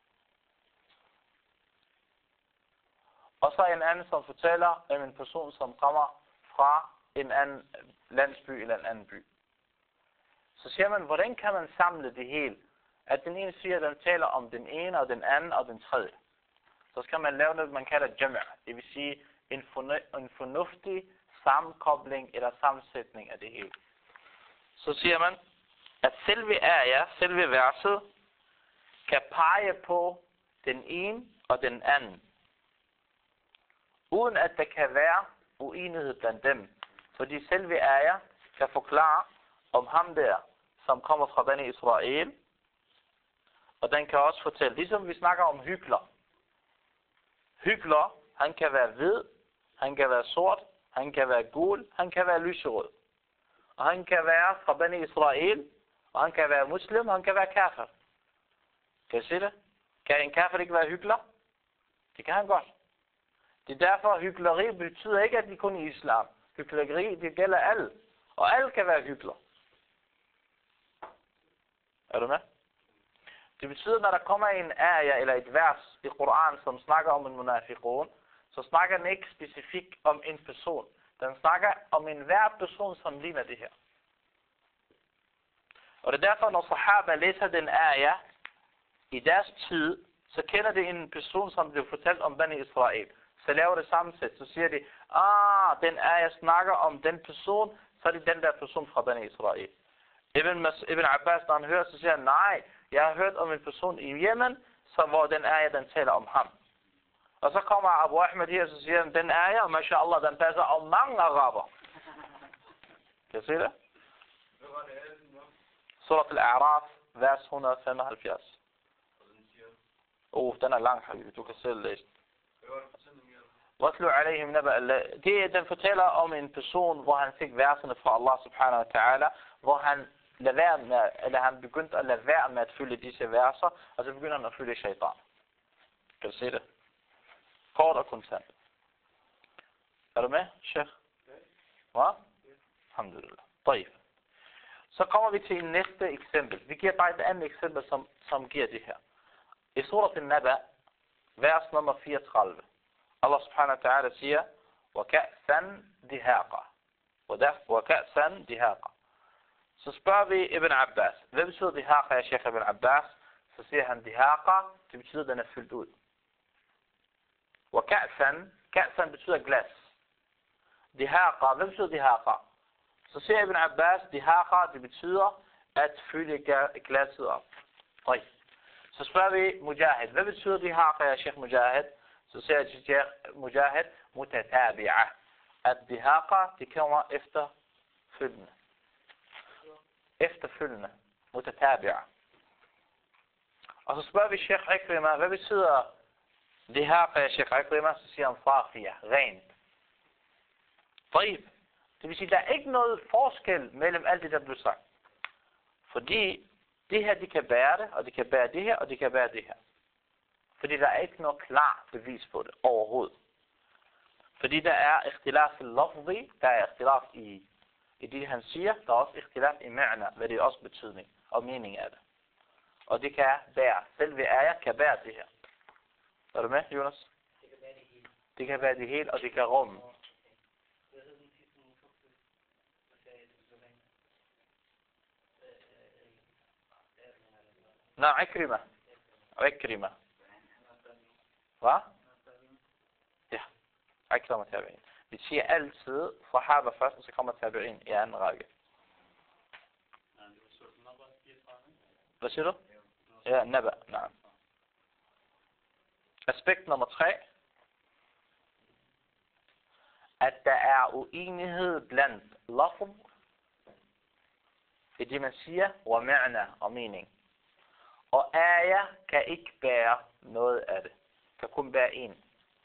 Og så en anden, som fortæller om en person, som kommer fra en anden landsby eller en anden by. Så siger man, hvordan kan man samle det hele? At den ene siger, at den taler om den ene, og den anden, og den tredje. Så skal man lave noget, man kalder jama'. Det vil sige en fornuftig sammenkobling eller sammensætning af det hele. Så siger man, at selve ayah, selve verset, kan pege på den ene og den anden. Uden at der kan være uenighed blandt dem. Fordi selve ayah kan forklare om ham der, som kommer fra Bani Israel. Og den kan også fortælle, ligesom vi snakker om hykler. Hykler, han kan være hvid, han kan være sort, han kan være gul, han kan være lyserød. Og han kan være fra Bani Israel, og han kan være muslim, og han kan være kafir. Kan I se det? Kan en kafir ikke være hykler? Det kan han godt. Det er derfor, hykleri betyder ikke, at de kun i islam. Hykleri, det gælder alle. Og alle kan være hykler. Er du med? Det betyder, når der kommer en ayah eller et vers i Koran, som snakker om en munafiqun, så snakker den ikke specifikt om en person. Den snakker om enhver person, som ligner det her. Og det er derfor, når sahaba læser den ayah i deres tid, så kender det en person, som blev fortalt om Bani Israel. Så laver det sammensæt, så siger de, den ayah snakker om den person, så er det den der person fra Bani Israel. Ibn Abbas, når han hører, så siger han, nej, jeg har hørt om en person i Yemen, hvor den ayah, den taler om ham. Og så kommer Abu Ahmed her, så siger han, den ayah, og mashallah, den passer om mange araber. Kan I se det? Surat al-A'raf, vers 175. Den er lang, Habib. Du kan selv læse. Den fortæller om en person, hvor han fik versene fra Allah subhanahu wa ta'ala, hvor han han begyndte at lade være med at følge disse verser, og så begynder han at følge shaitan. Kan du se det? Kort og kontant. Er du med, Sheikh? Hvad? Alhamdulillah. طيب. Så kommer vi til næste eksempel. Vi giver bare et andet eksempel, som giver det her. I surat al-Naba, vers nummer 34. Allah subhanahu wa ta'ala siger, وَكَأْسًا دِهَاقًا. وَكَأْسًا دِهَاقًا. Så spørger vi Ibn Abbas, hvad betyder dihaqa, ja Sheikh Ibn Abbas? Så siger han, dihaqa, det betyder, at den er fyldt ud. Ka'san betyder glas. Dihaqa, hvad betyder dihaqa? Så siger Ibn Abbas, dihaqa, det betyder at fylde glasset op. Så spørger vi Mujahid, hvad betyder dihaqa, ja Sheikh Mujahid? Så siger Sheikh Mujahid, mutatabi'a. At dihaqa, det kommer efterfølgende. Efterfølgende. Mutatabi'a. Og så spørger vi Sheikh Ikrima, hvad betyder dihaqa, ja Sheikh Ikrima? Så siger han safiya, rent. طيب. Det vil sige, der er ikke noget forskel mellem alt det, der blev sagt. Fordi det her, de kan bære det, og de kan bære det her, og de kan bære det her. Fordi der er ikke noget klart bevis på det overhovedet. Fordi der er ikhtilaf i lafzi, der er ikhtilaf i det, han siger, der er også ikhtilaf i ma'na, hvad det er også betydning og mening af det. Og det kan bære. Selve ayah kan bære det her. Er du med, Jonas? Det kan bære det hele, og det kan rumme. Nej, Ikrima. Hvad? Ja, Ikrima tabi'in. Vi siger altid sahaba først, og så kommer tabi'in i anden række. Hvad siger du? Ja, Naba, nej. Aspekt nummer 3. At der er uenighed blandt lafz i det, man siger, og ma'na og mening. Og ayah kan ikke bære noget af det. Kan kun bære en.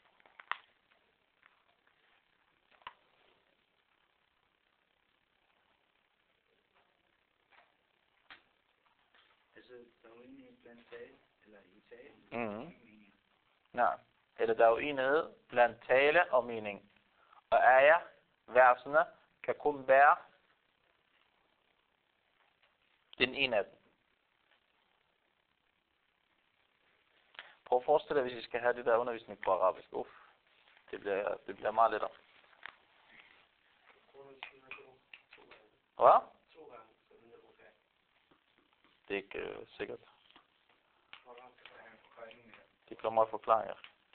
Altså, der er jo egentlig blandt tale, eller i tale. Nej. Eller der er jo enighed blandt tale og mening. Og ayah, versene, kan kun bære den ene af dem. Prøv at forestille dig, hvis I skal have det der undervisning på arabisk. Det bliver meget lettere. Hvad? Det er ikke sikkert. Det kommer af forklaringer.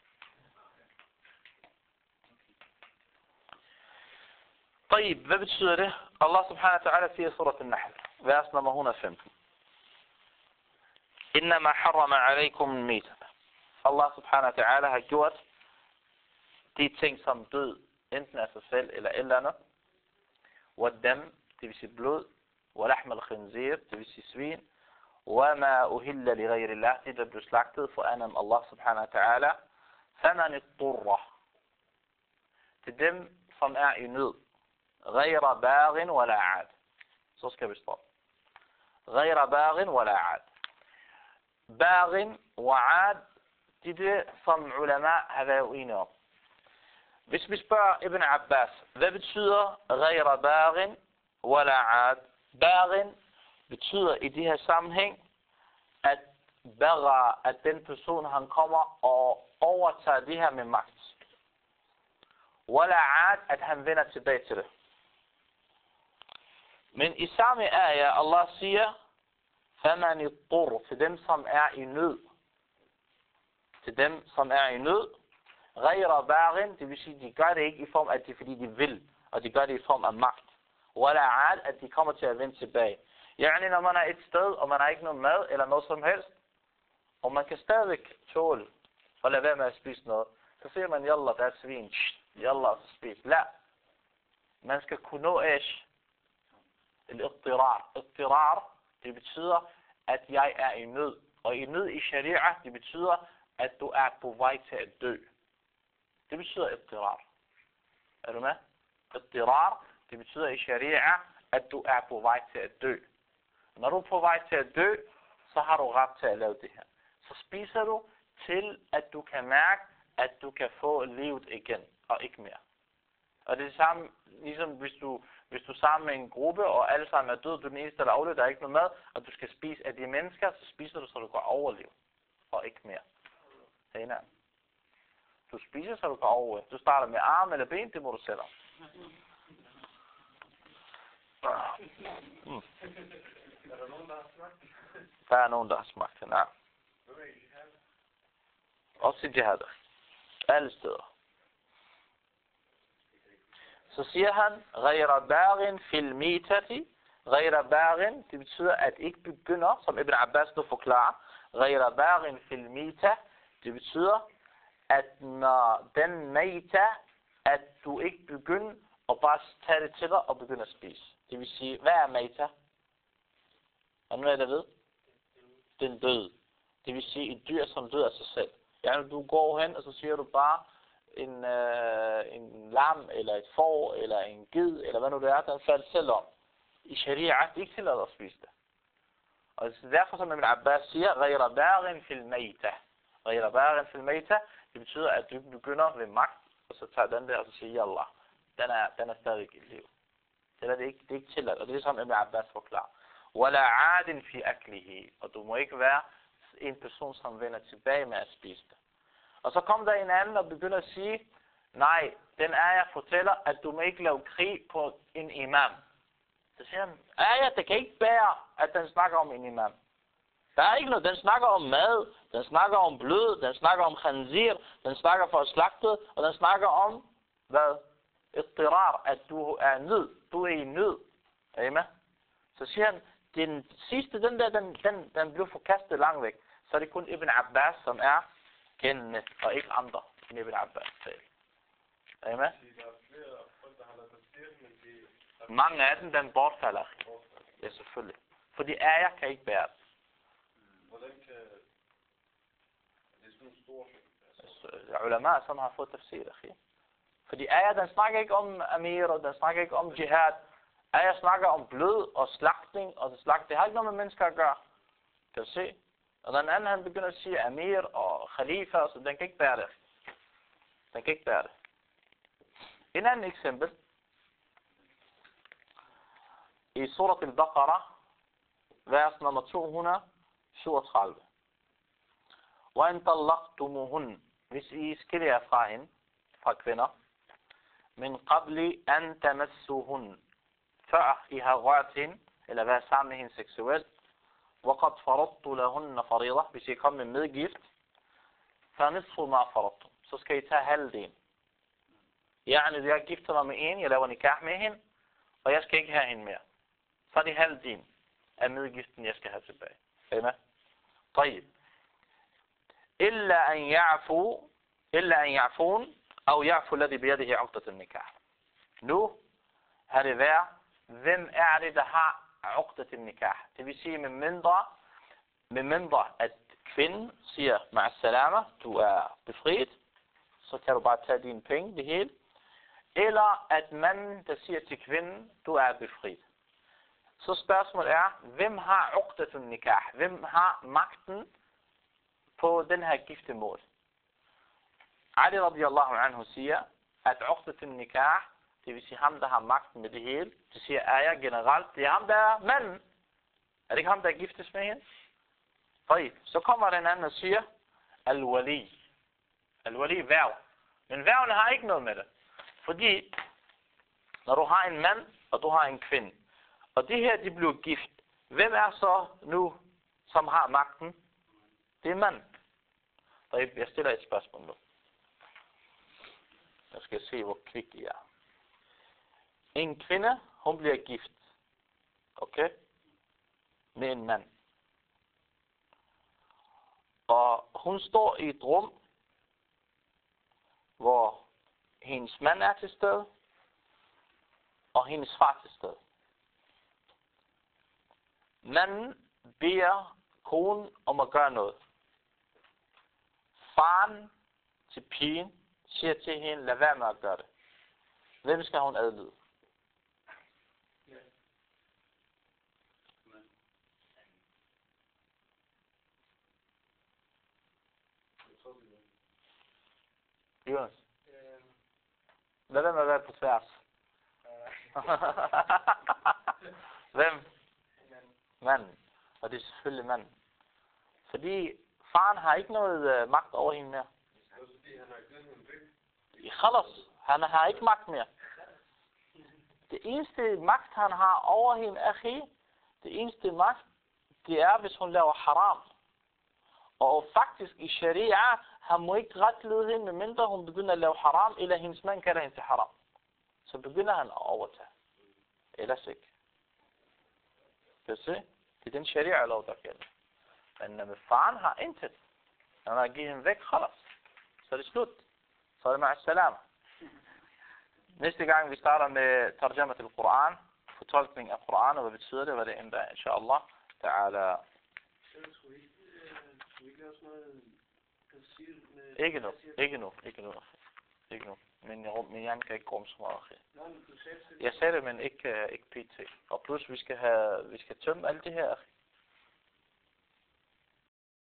طيب, hvad betyder det? Allah subhanahu wa ta'ala siger i surat al-Nahl, vers nummer 115. إنما حرم عليكم الميتة. Allah subhanahu wa ta'ala har gjort de ting som død, enten af sig selv eller et eller andet. Waddam, det vil sige blod. ولحم الخنزير, det vil sige svin, وما أهل لغير الله, det der blev slagtet for anden Allah subhanahu wa ta'ala, فمن اضطر, til dem som er i nød, غير باغ ولا عاد, så skal vi stoppe. غير باغ ولا عاد. باغ وعاد, det er det, som ulama har været uenige om. Hvis vi spørger Ibn Abbas, hvad betyder غير باغ ولا عاد? باغ betyder i det her sammenhæng, at baga, at den person, han kommer og overtager det her med magt. Wala aad, at han vender tilbage til det. Men i samme ayah, Allah siger, faman iddur, til dem, som er i nød. Til dem, som er i nød. Ghayra bagin, det vil sige, de gør det ikke i form af, at det fordi de vil, og de gør det i form af magt. Wala aad, at de kommer til at vende tilbage. Yani, når man er et sted, og man har ikke noget mad, eller noget som helst, og man kan stadigvæk tåle, og lade være med at spise noget, så siger man, yallah, der er svin, yallah, så spis. La. Man skal kunne nå ish. Al-ittirar. Ittirar, det betyder, at jeg er i nød. Og i nød i sharia, det betyder, at du er på vej til at dø. Det betyder ittirar. Er du med? Ittirar, det betyder i sharia, at du er på vej til at dø. Når du er på vej til at dø, så har du ret til at lave det her. Så spiser du til, at du kan mærke, at du kan få livet igen, og ikke mere. Og det er det samme, ligesom hvis du er sammen med en gruppe, og alle sammen er døde, du er den eneste, der overlever, der er ikke noget mad, og du skal spise af de mennesker, så spiser du, så du kan overleve, og ikke mere. Hena. Du spiser, så du kan overleve. Du starter med arm eller ben, det må du selv om. Er der nogen, der har smagt? Der er nogen, der har smagt det, nej. Også i jihad. Alle steder. Så siger han, غير باغ في الميتة. غير باغ, det betyder, at ikke begynder, som Ibn Abbas nu forklarer. غير باغ في الميتة, det betyder, at når den meita, at du ikke begynder at bare tage det til dig og begynde at spise. Det vil sige, hvad er meita? Er nu er der ved? Den død. Det vil sige et dyr, som dør af sig selv. Ja, du går hen, og så siger du bare en lam, eller et får, eller en ged, eller hvad nu det er, den falder selv om. I sharia, det er ikke tilladt at spise det. Og derfor, som Ibn Abbas siger, غير باغ في الميتة. غير باغ في الميتة, det betyder, at du begynder ved magt, og så tager den der, og så siger, yallah, den er stadig i liv. Det er ikke tilladt, og det er som Ibn Abbas forklarer. ولا عاد في أكله, og du må ikke være en person, som vender tilbage med at spise det. Og så kom der en anden og begynder at sige, nej, den ayah fortæller, at du må ikke lave krig på en imam. Så siger han, ayah, det kan ikke bære, at den snakker om en imam. Der er ikke noget, den snakker om mad, den snakker om blod, den snakker om khanzir, den snakker for slagtet, og den snakker om, hvad? Ittirar, at du er nød, du er i nød. Er I med? Så siger han, den sidste, den blev forkastet langt væk. Så er det kun Ibn Abbas, som er kendende, og ikke andre end Ibn Abbas selv. Er I med? Mange af dem, den bortfalder. Ja, selvfølgelig. Fordi ayah kan ikke bære det. Hvordan kan... Det er sådan en stor ting. Ulama, som har fået tafsir, akhi. Fordi ayah, den snakker ikke om amir, og den snakker ikke om jihad. Ayah snakker om blod og slagtning, og det har ikke noget med mennesker at gøre. Kan du se? Og den anden, han begynder at sige amir og khalifa, så den kan ikke bære det. Den kan ikke bære det. En anden eksempel. I surat al-Baqarah, vers nummer 237. وَإِنْ طَلَّقْتُمُهُنْ, hvis I skiller fra hende, fra kvinder, min qabli an tamassuhun, før I har rørt hende, eller været sammen med hende seksuelt, وَقَدْ فَرَضْتُ لَهُنَّ فَرِيضَةً, hvis I kommer med medgift, فَنِصْفُ مَا فَرَضْتُ, så skal I tage halvdelen. Yani, jeg gifter mig med en, jeg laver nikah med hende, og jeg skal ikke have hende mere. Så er det halvdelen af medgiften, jeg skal have tilbage. Er I med? طيب. إلا أن يعفون أو يعفو الذي بيده عقدة النكاح. Nu har det været, hvem er det, der har uqdat nikah. Det vil sige, med mindre at kvinden siger, ma'as-salama, du er befriet, så kan du bare tage dine penge, det hele. Eller at manden, der siger til kvinden, du er befriet. Så spørgsmålet er, hvem har uqdat nikah? Hvem har magten på den her giftemål? Ali radiyallahu anhu siger, at uqdat nikah, det vil sige ham, der har magten med det hele. Det siger ayah generelt, det er ham, der er manden. Er det ikke ham, der giftes med hende? Så kommer den anden og siger, al-wali. Al-wali, værv. Men værvene har ikke noget med det. Fordi, når du har en mand, og du har en kvinde, og de her, de bliver gift, hvem er så nu, som har magten? Det er manden. Jeg stiller et spørgsmål nu. Jeg skal se, hvor kvik I er. En kvinde, hun bliver gift. Okay? Med en mand. Og hun står i et rum, hvor hendes mand er til stede, og hendes far til stede. Manden beder konen om at gøre noget. Faren til pigen siger til hende, lad være med at gøre det. Hvem skal hun adlyde? Jonas. Lad være med at være på tværs. Hvem? Manden. Og det er selvfølgelig manden. Fordi faren har ikke noget magt over hende mere. Han har ikke magt mere. Det eneste magt, han har over hende, det eneste magt, det er, hvis hun laver haram. Og faktisk i sharia, han må ikke retlede hende, medmindre hun begynder at lave haram, eller hendes mand kalder hende til haram. Så begynder han at overtage. Ellers ikke. Kan du se? Det er den sharia-lov, der gælder. Men med faren har intet. Han har givet hende væk, khalas. Så er det slut. Så er det ma'as-salama. Næste gang vi starter med tarjama til Koran, fortolkning af Koran, og hvad betyder det, hvad det endda, inshallah, ta'ala. Ikke nu. Men jeg kan ikke rumme så meget. Jeg sagde det, men ikke pt. Og plus vi skal tømme alt det her.